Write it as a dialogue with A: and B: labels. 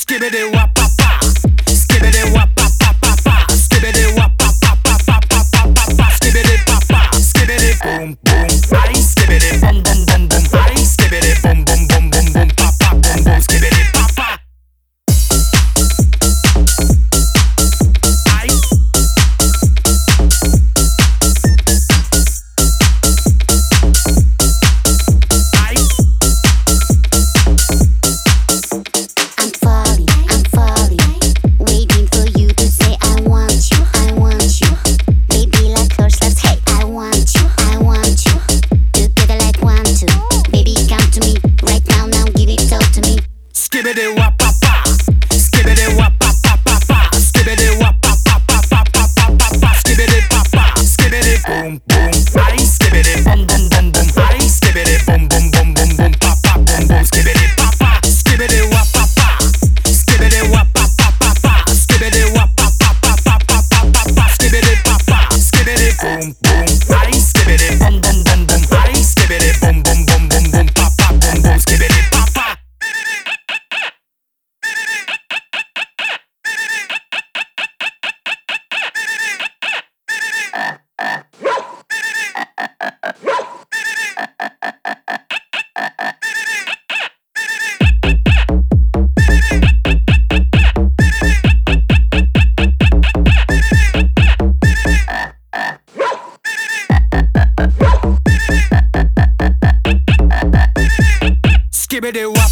A: Skibbity wop pop pop. Skibbity wop pop pop pop pop. Skibbity wop pop pop pop pop pop pop pop pop. Skibbity pop pop. Skibbity boom boom. Ay skibbity boom boom boom boom. Ay skibbity boom boom boom boom boom. Pop pop boom boom. Skibbity pop pop. Ay. Skibbity wop pop pop. Skibbity wop pop pop pop pop. Skibbity wop pop pop pop pop pop pop pop pop. Skibbity pop pop. Skibbity boom boom. Ay skibbity boom boom boom boom. Ay skibbity boom boom boom boom boom. Pop pop boom boom. Skibbity pop pop. Skibbity wop pop pop. Skibbity wop pop pop pop pop. Skibbity wop pop pop pop pop pop pop pop pop. Skibbity pop pop. Skibbity boom boom. Ay skibbity boom boom boom boom. Ay skibbity boom boom boom boom boom. Pop pop boom boom. Skibbity pop pop. Skibbity wop.